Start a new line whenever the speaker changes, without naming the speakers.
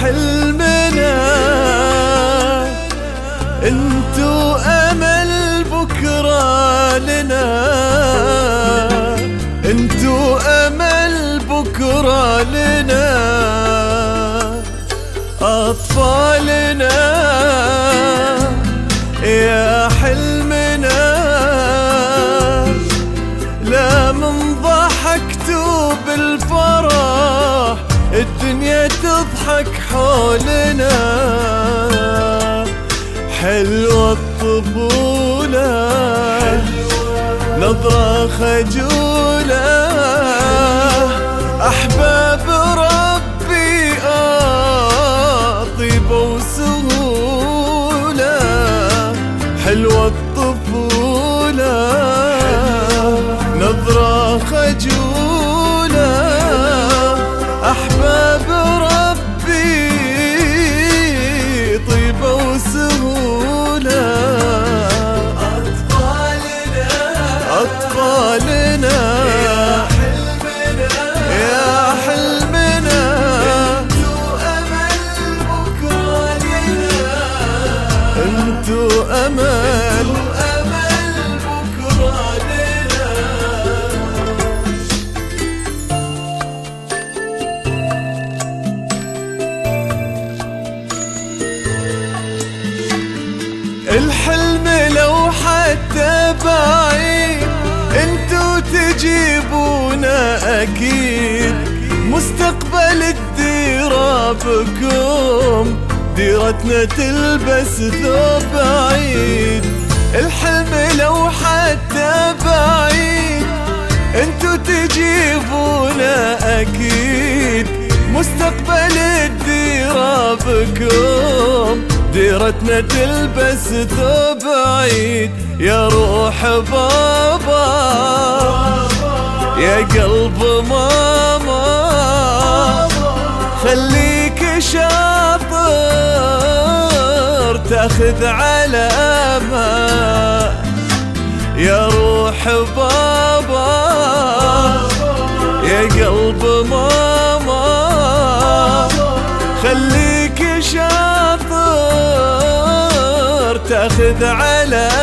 حلمنا، انتو امل بكرة لنا، انتو امل بكرة لنا. اطفالنا يا حلمنا، لا من ضحكتوا بالفرح الدنيا تضحك حولنا. حلوة الطفولة نظرة خجولة، أحباب ربي طيبة وسهولة. حلوة الطفولة نظرة خجولة، أحباب ربي طيبة وسهولة. أطفالنا يا حلمنا، يا حلمنا، انتو أمل بكرة لنا، انتو أمل بكرة لنا. الحلم لو حتى بعيد انتو تجيبونا اكيد، مستقبل الديرة بكم، ديرتنا تلبس ثوب عيد. الحلم لو حتى بعيد انتو تجيبونا اكيد، مستقبل الديرة بكم، ديرتنا تلبس ثوب عيد. يا روح بابا يا قلب ماما، خليك شاطر تاخذ علامة. يا روح بابا يا قلب ماما، خليك شاطر تاخذ علامة.